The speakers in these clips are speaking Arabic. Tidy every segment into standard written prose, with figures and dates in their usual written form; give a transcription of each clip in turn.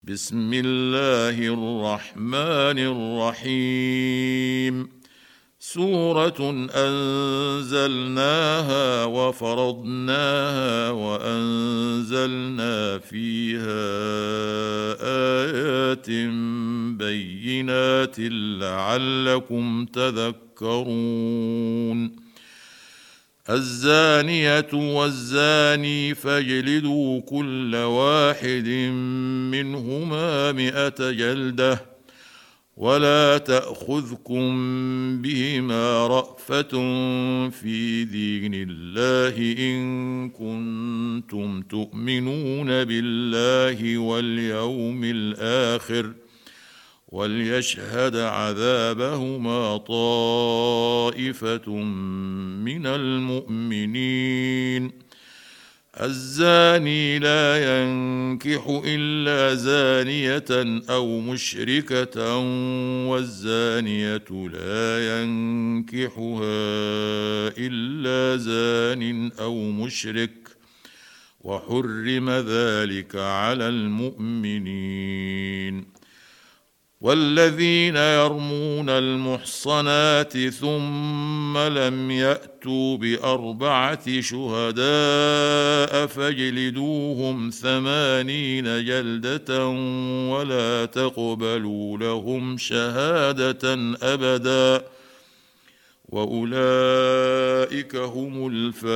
بسم الله الرحمن الرحيم. سورة أنزلناها وفرضناها وأنزلنا فيها آيات بينات لعلكم تذكرون. الزانية والزاني فاجلدوا كل واحد منهما 100 جلدة، ولا تأخذكم بهما رأفة في دين الله إن كنتم تؤمنون بالله واليوم الآخر، وليشهد عذابهما طائفة من المؤمنين. الزاني لا ينكح إلا زانية أو مشركة، والزانية لا ينكحها إلا زان أو مشرك، وحرم ذلك على المؤمنين. والذين يرمون المحصنات ثم لم يأتوا ب4 شهداء فاجلدوهم 80 جلدة، ولا تقبلوا لهم شهادة أبدا، وأولئك هم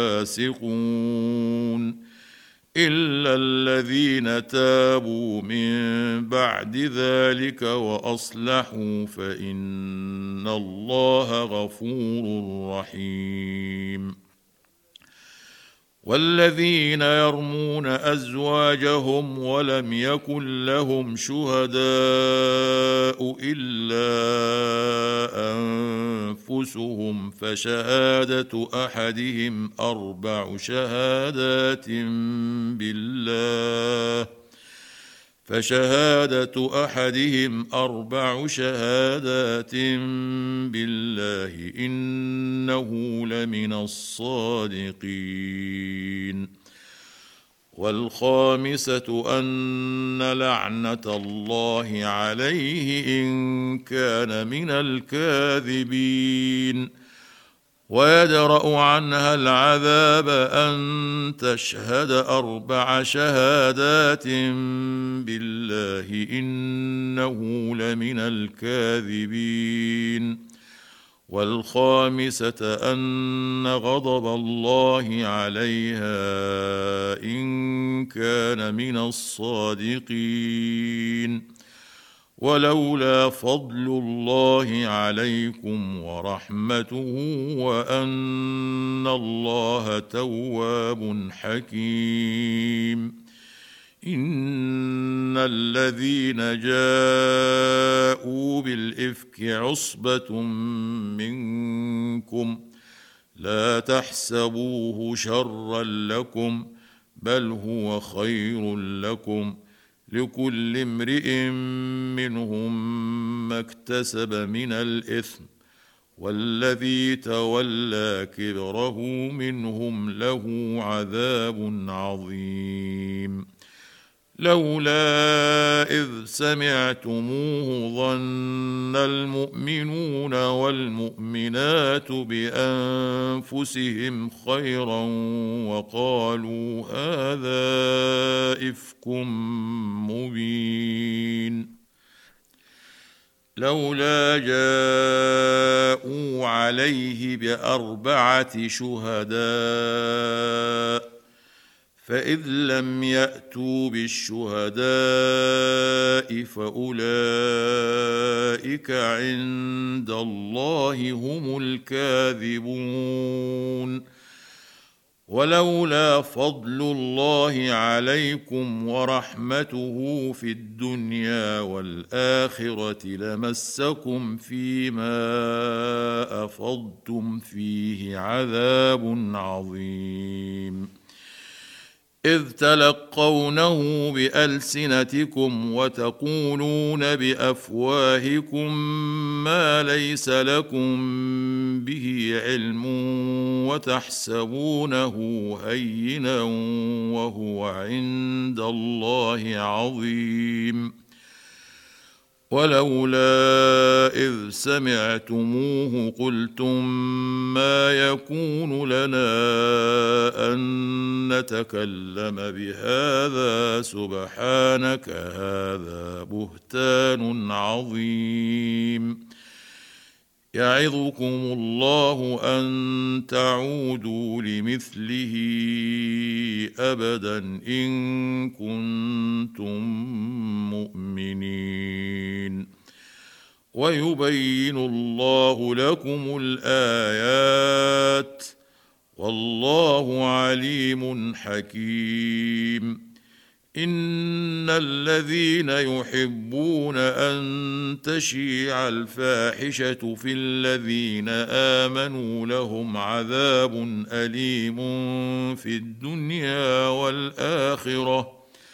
الفاسقون، إلا الذين تابوا من بعد ذلك وأصلحوا فإن الله غفور رحيم. والذين يرمون أزواجهم ولم يكن لهم شهداء إلا أنفسهم فشهادة أحدهم 4 شهادات بالله إنه لمن الصادقين. والخامسة أن لعنة الله عليه إن كان من الكاذبين. ويدرأ عنها العذاب أن تشهد 4 شهادات بالله إنه لمن الكاذبين. والخامسة أن غضب الله عليها إن كان من الصادقين. ولولا فضل الله عليكم ورحمته وأن الله تواب حكيم. إن الذين جاءوا بالإفك عصبة منكم لا تحسبوه شرا لكم، بل هو خير لكم، لكل امرئ منهم ما اكتسب من الإثم، والذي تولى كبره منهم له عذاب عظيم. لولا إذ سمعتموه ظن المؤمنون والمؤمنات بأنفسهم خيرا وقالوا هذا إفك مبين. لولا جاءوا عليه ب4 شهداء، فإذ لم يأتوا بالشهداء فأولئك عند الله هم الكاذبون. ولولا فضل الله عليكم ورحمته في الدنيا والآخرة لمسكم فيما أفضتم فيه عذاب عظيم. إذ تلقونه بألسنتكم وتقولون بأفواهكم ما ليس لكم به علم وتحسبونه هينا وهو عند الله عظيم. ولولا إذ سمعتموه قلتم ما يكون لنا أن نتكلم بهذا سبحانك هذا بهتان عظيم. يعظكم الله أن تعودوا لمثله أبدا إن كنتم مؤمنين. ويبين الله لكم الآيات والله عليم حكيم. إن الذين يحبون أن تشيع الفاحشة في الذين آمنوا لهم عذاب أليم في الدنيا والآخرة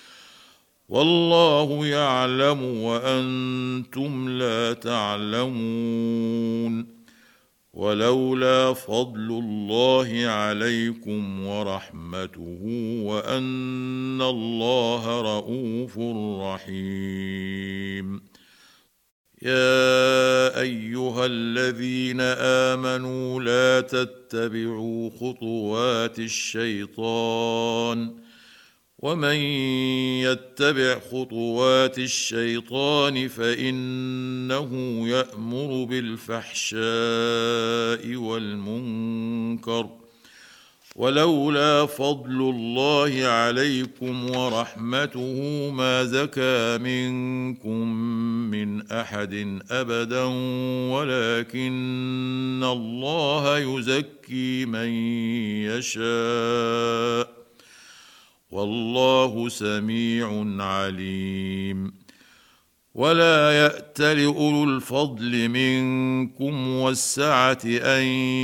والله يعلم وأنتم لا تعلمون. ولولا فضل الله عليكم ورحمته وأن الله رءوف رحيم. يا أيها الذين آمنوا لا تتبعوا خطوات الشيطان ومن يتبع خطوات الشيطان فإنه يأمر بالفحشاء والمنكر. ولولا فضل الله عليكم ورحمته ما زكى منكم من أحد أبدا ولكن الله يزكي من يشاء والله سميع عليم. ولا يأتل أولو الفضل منكم والسعة أن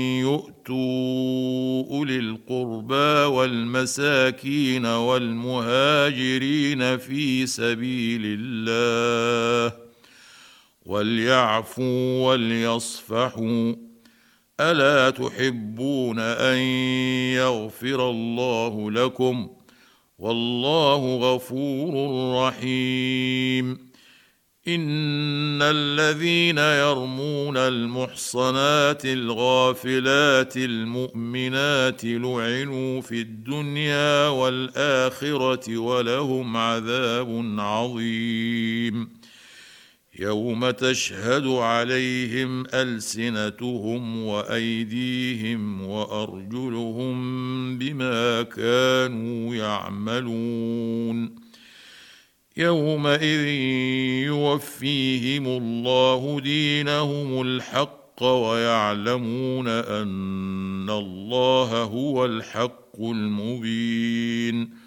يؤتوا أولي القربى والمساكين والمهاجرين في سبيل الله وليعفوا وليصفحوا ألا تحبون أن يغفر الله لكم والله غفور رحيم. إن الذين يرمون المحصنات الغافلات المؤمنات لعنوا في الدنيا والآخرة ولهم عذاب عظيم. يوم تشهد عليهم ألسنتهم وأيديهم وأرجلهم بما كانوا يعملون. يومئذ يوفيهم الله دينهم الحق ويعلمون أن الله هو الحق المبين.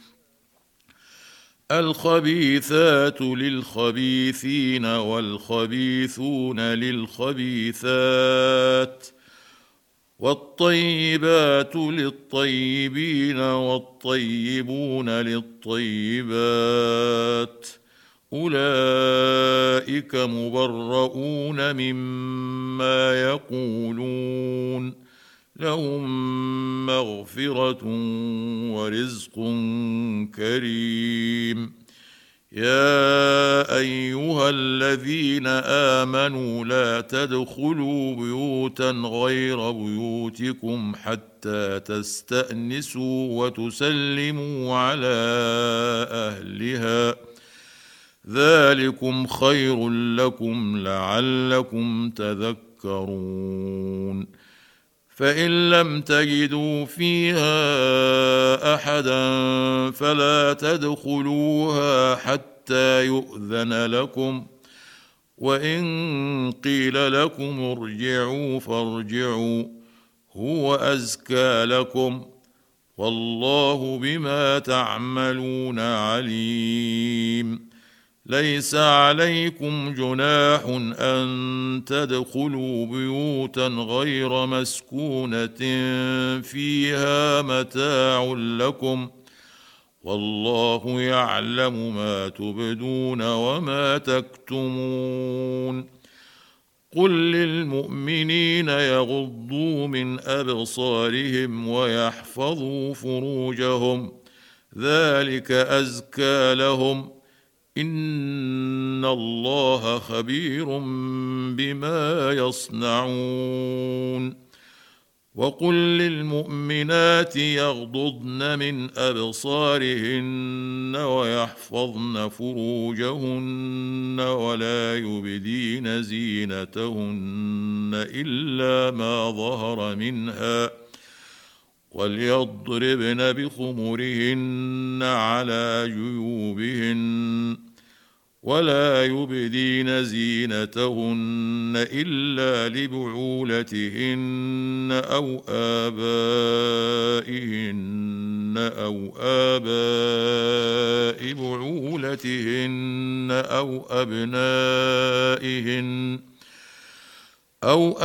الخبيثات للخبيثين والخبيثون للخبيثات والطيبات للطيبين والطيبون للطيبات أولئك مبرؤون مما يقولون لهم مغفرة ورزق كريم. يا أيها الذين آمنوا لا تدخلوا بيوتا غير بيوتكم حتى تستأنسوا وتسلموا على أهلها ذلكم خير لكم لعلكم تذكرون. فإن لم تجدوا فيها أحدا فلا تدخلوها حتى يؤذن لكم وإن قيل لكم ارجعوا فارجعوا هو أزكى لكم والله بما تعملون عليم. ليس عليكم جناح أن تدخلوا بيوتا غير مسكونة فيها متاع لكم والله يعلم ما تبدون وما تكتمون. قل للمؤمنين يغضوا من أبصارهم ويحفظوا فروجهم ذلك أزكى لهم إن الله خبير بما يصنعون. وقل للمؤمنات يغضضن من أبصارهن ويحفظن فروجهن ولا يبدين زينتهن إلا ما ظهر منها وليضربن بخمرهن على جيوبهن ولا يبدين زينتهن إلا لبعولتهن أو آباء بعولتهن أو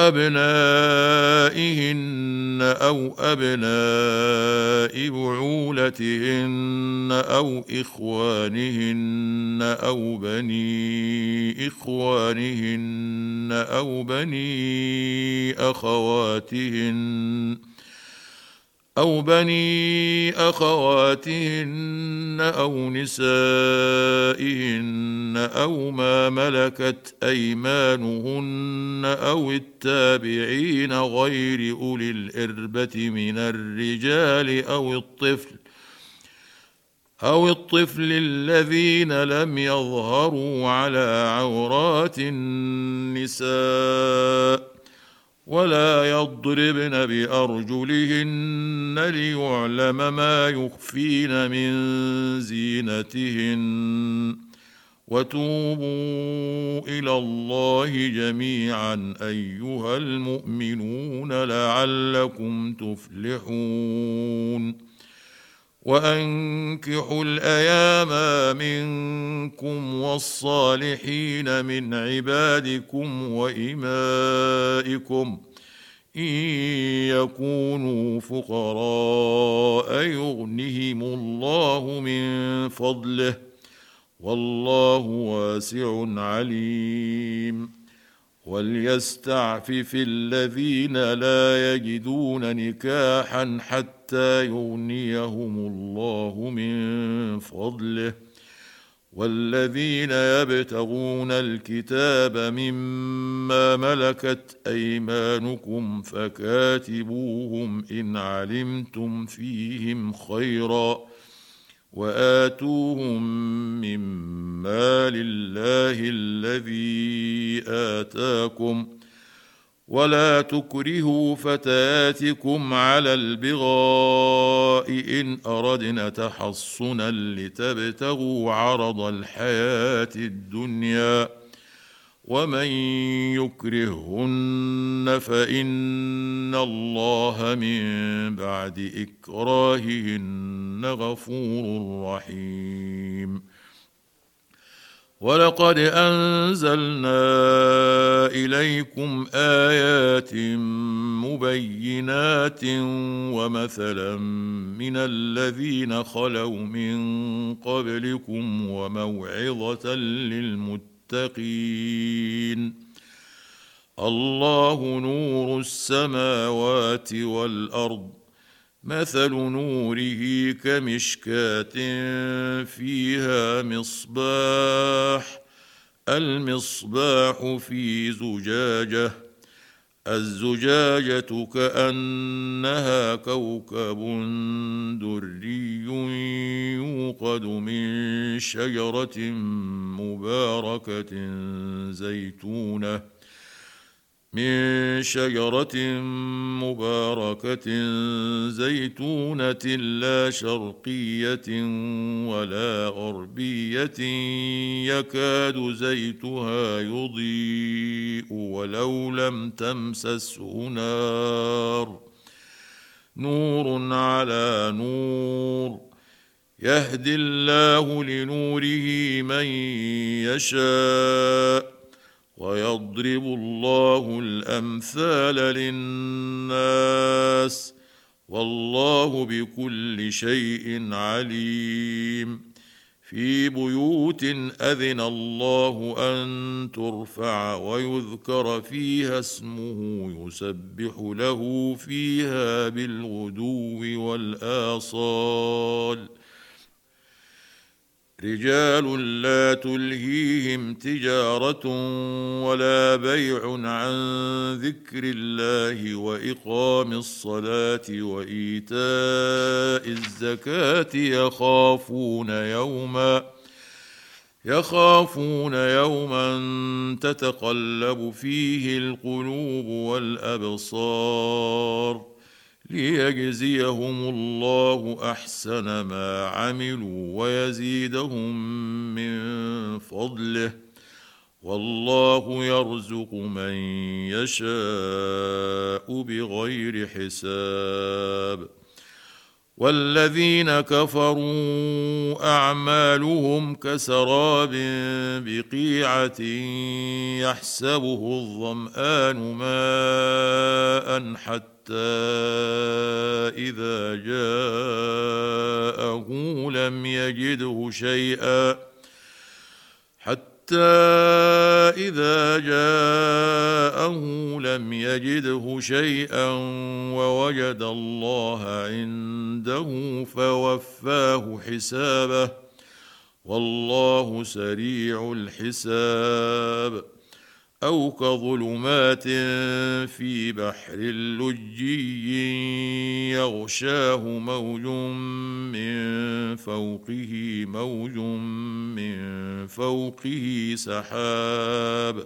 أبنائهن أو أبناء بعولتهن أو إخوانهن أو بني إخوانهن أو بني أخواتهن أو نسائهن أو ما ملكت أيمانهن أو التابعين غير أولي الإربة من الرجال أو الطفل الذين لم يظهروا على عورات النساء ولا يضربن بأرجلهن ليعلم ما يخفين من زينتهن وتوبوا إلى الله جميعا أيها المؤمنون لعلكم تفلحون. وأنكحوا الأيام منكم والصالحين من عبادكم وإمائكم إن يكونوا فقراء يغنهم الله من فضله والله واسع عليم. وليستعفف الذين لا يجدون نكاحا حتى يغنيهم الله من فضله والذين يبتغون الكتاب مما ملكت أيمانكم فكاتبوهم إن علمتم فيهم خيرا وآتوهم مما لله الذي آتاكم ولا تكرهوا فتياتكم على البغاء إن أردنا تحصنا لتبتغوا عرض الحياة الدنيا ومن يكرههن فإن الله من بعد إكراههن غفور رحيم. ولقد أنزلنا إليكم آيات مبينات ومثلا من الذين خلوا من قبلكم وموعظة للمتقين. الله نور السماوات والأرض مثل نوره كمشكاة فيها مصباح المصباح في زجاجة الزجاجة كأنها كوكب دري يوقد من شجرة مباركة زيتونة لا شرقية ولا غربية يكاد زيتها يضيء ولو لم تمسسه نور على نور يهدي الله لنوره من يشاء ويضرب الله الأمثال للناس والله بكل شيء عليم. في بيوت أذن الله أن ترفع ويذكر فيها اسمه يسبح له فيها بالغدو والآصال. رجال لا تلهيهم تجارة ولا بيع عن ذكر الله وإقام الصلاة وإيتاء الزكاة يخافون يوما تتقلب فيه القلوب والأبصار ليجزيهم الله أحسن ما عملوا ويزيدهم من فضله والله يرزق من يشاء بغير حساب. والذين كفروا أعمالهم كسراب بقيعة يحسبه الظمآن ماء حتى إذا جاءه لم يجده شيئا ووجد الله عنده فوفاه حسابه والله سريع الحساب. أو كظلمات في بحر لجي يغشاه موج من فوقه سحاب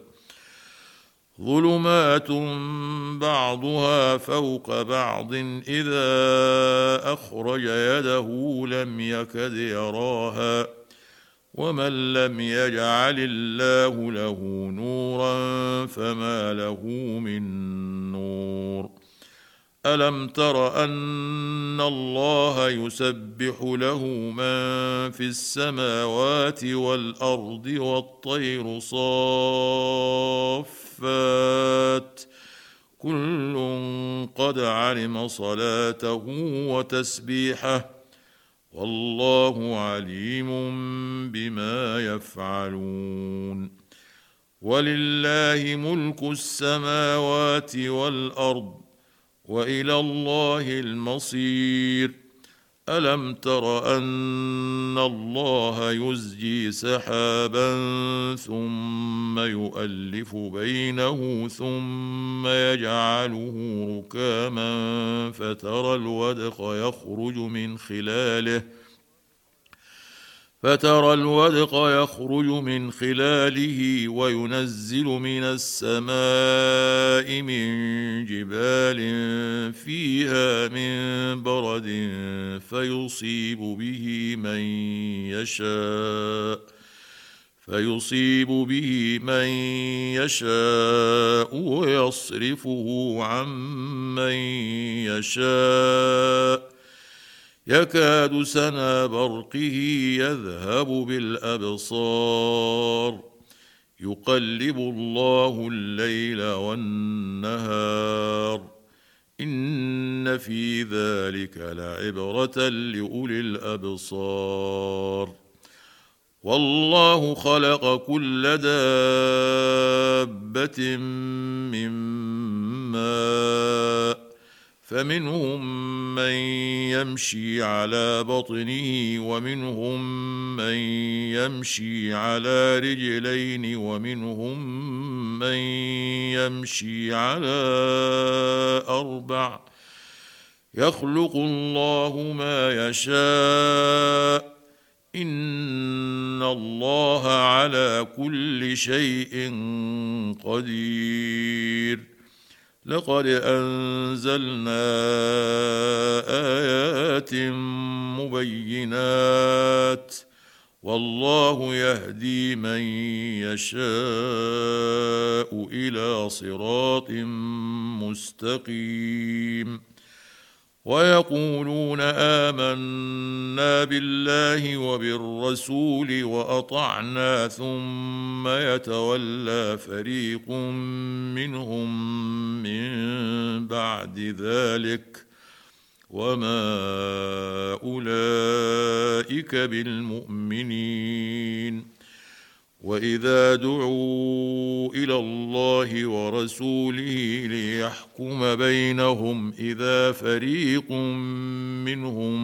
ظلمات بعضها فوق بعض إذا أخرج يده لم يكد يراها ومن لم يجعل الله له نورا فما له من نور. ألم تر أن الله يسبح له من في السماوات والأرض والطير صافات كل قد علم صلاته وتسبيحه والله عليم بما يفعلون. ولله ملك السماوات والأرض وإلى الله المصير. ألم تر أن الله يزجي سحابا ثم يؤلف بينه ثم يجعله ركاما فترى الودق يخرج من خلاله وينزل من السماء من جبال فيها من برد فيصيب به من يشاء ويصرفه عن من يشاء يكاد سنا برقه يذهب بالأبصار يقلب الله الليل والنهار إن في ذلك لعبرة لأولي الأبصار. والله خلق كل دابة من ماء فمنهم من يمشي على بطنه ومنهم من يمشي على رجلين ومنهم من يمشي على أربع يخلق الله ما يشاء إن الله على كل شيء قدير. لقد أنزلنا آيات مبينات والله يهدي من يشاء إلى صراط مستقيم. ويقولون آمنا بالله وبالرسول وأطعنا ثم يتولى فريق منهم من بعد ذلك وما أولئك بالمؤمنين. وإذا دعوا إلى الله ورسوله ليحكم بينهم إذا فريق منهم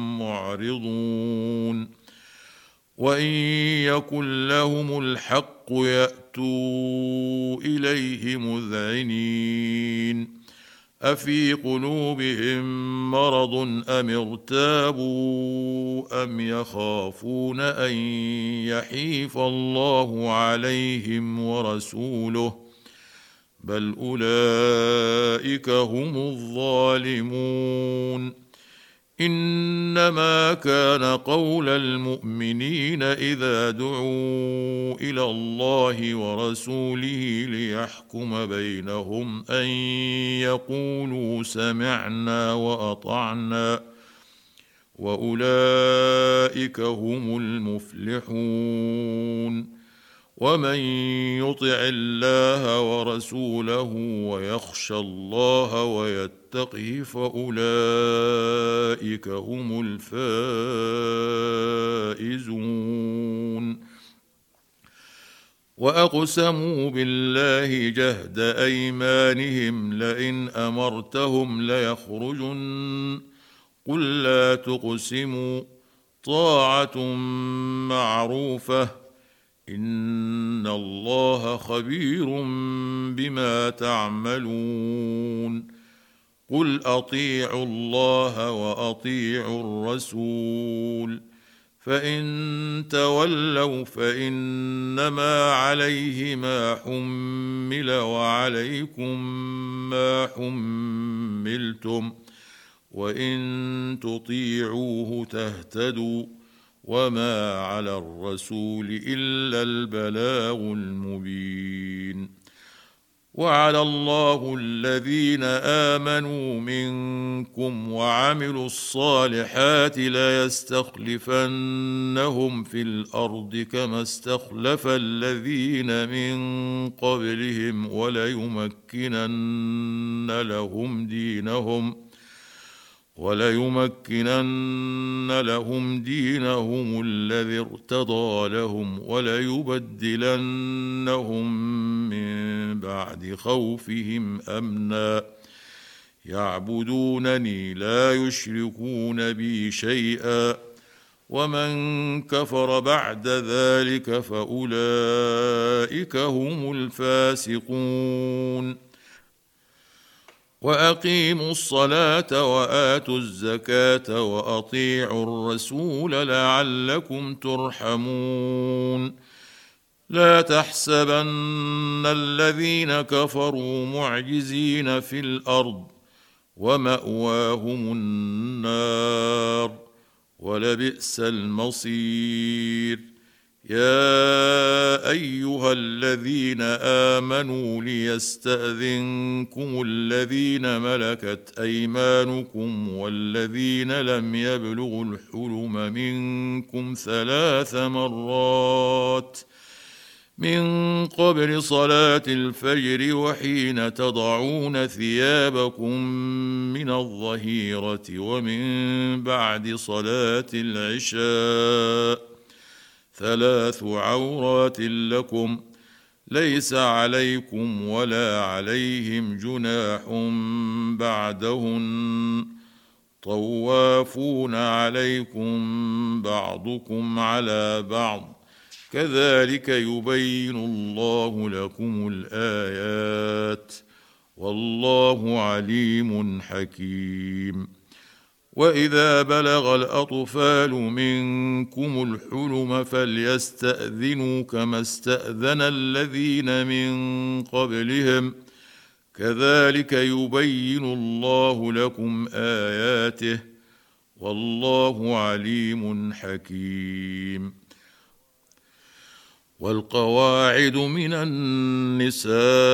معرضون. وإن يكن لهم الحق يأتوا إليه مذعنين. أفي قلوبهم مرض أم ارتابوا أم يخافون أن يحيف الله عليهم ورسوله بل أولئك هم الظالمون. إنما كان قول المؤمنين إذا دعوا إلى الله ورسوله ليحكم بينهم أن يقولوا سمعنا وأطعنا وأولئك هم المفلحون. ومن يطع الله ورسوله ويخشى الله ويتقه فأولئك هم الفائزون. وأقسموا بالله جهد أيمانهم لئن أمرتهم ليخرجن قل لا تقسموا طاعة معروفة إن الله خبير بما تعملون. قل أطيعوا الله وأطيعوا الرسول فإن تولوا فإنما عليه ما حمل وعليكم ما حملتم وإن تطيعوه تهتدوا وما على الرسول إلا البلاغ المبين. وعد الله الذين آمنوا منكم وعملوا الصالحات ليستخلفنهم في الأرض كما استخلف الذين من قبلهم وليمكنن لهم دينهم الذي ارتضى لهم وليبدلنهم من بعد خوفهم أمنا يعبدونني لا يشركون بي شيئا ومن كفر بعد ذلك فأولئك هم الفاسقون. وأقيموا الصلاة وآتوا الزكاة وأطيعوا الرسول لعلكم ترحمون. لا تحسبن الذين كفروا معجزين في الأرض ومأواهم النار ولبئس المصير. يا أيها الذين آمنوا ليستأذنكم الذين ملكت أيمانكم والذين لم يبلغوا الحلم منكم 3 مرات من قبل صلاة الفجر وحين تضعون ثيابكم من الظهيرة ومن بعد صلاة العشاء 3 عورات لكم ليس عليكم ولا عليهم جناح بعدهن طوافون عليكم بعضكم على بعض كذلك يبين الله لكم الآيات والله عليم حكيم. وإذا بلغ الأطفال منكم الحلم فليستأذنوا كما استأذن الذين من قبلهم كذلك يبين الله لكم آياته والله عليم حكيم. والقواعد من النساء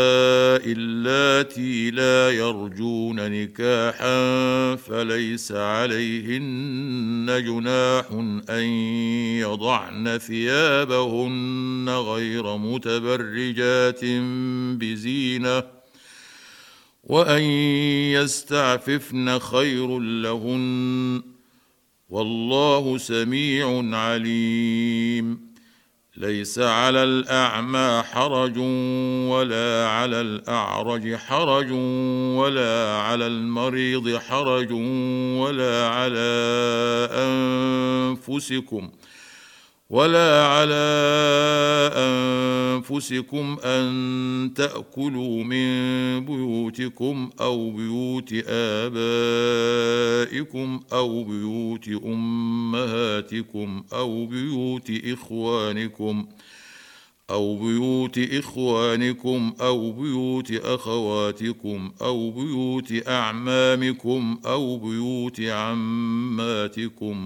اللاتي لا يرجون نكاحا فليس عليهن جناح أن يضعن ثيابهن غير متبرجات بزينة وان يستعففن خير لهن والله سميع عليم. ليس على الاعمى حرج ولا على الاعرج حرج ولا على المريض حرج ولا على أنفسكم أن تأكلوا من بيوتكم أو بيوت آبائكم أو بيوت أمهاتكم أو بيوت إخوانكم أو بيوت أخواتكم أو بيوت أعمامكم أو بيوت عماتكم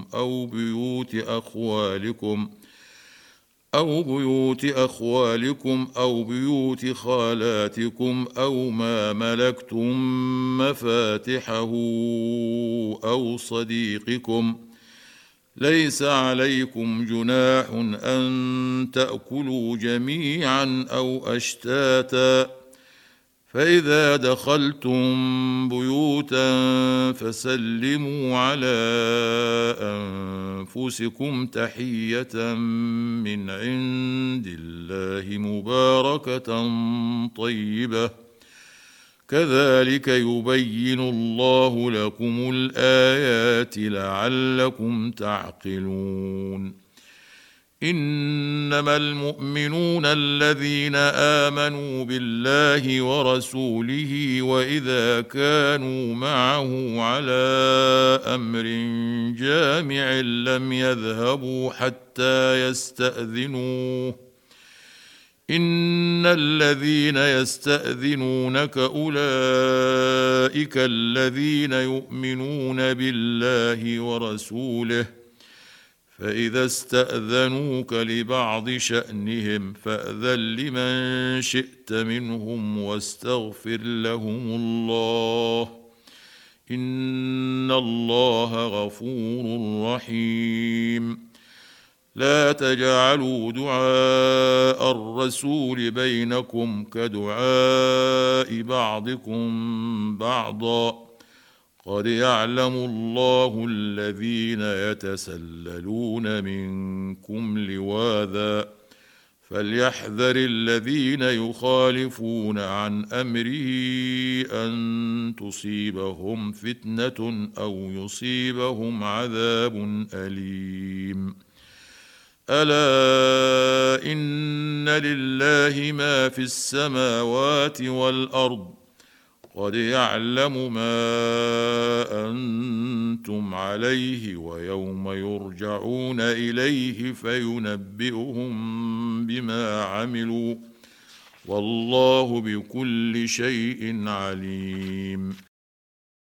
أو بيوت أخوالكم أو بيوت خالاتكم أو ما ملكتم مفاتحه أو صديقكم. ليس عليكم جناح أن تأكلوا جميعا أو أشتاتا، فإذا دخلتم بيوتا فسلموا على أنفسكم تحية من عند الله مباركة طيبة، كذلك يبين الله لكم الآيات لعلكم تعقلون. انما المؤمنون الذين امنوا بالله ورسوله واذا كانوا معه على امر جامع لم يذهبوا حتى يستاذنوه. ان الذين يستاذنونك اولئك الذين يؤمنون بالله ورسوله، فإذا استأذنوك لبعض شأنهم فأذن لمن شئت منهم واستغفر لهم الله، إن الله غفور رحيم. لا تجعلوا دعاء الرسول بينكم كدعاء بعضكم بعضا، قد يعلم الله الذين يتسللون منكم لواذا، فليحذر الذين يخالفون عن امره ان تصيبهم فتنه او يصيبهم عذاب اليم. الا ان لله ما في السماوات والارض، قد يعلم ما أنتم عليه ويوم يرجعون إليه فينبئهم بما عملوا، والله بكل شيء عليم.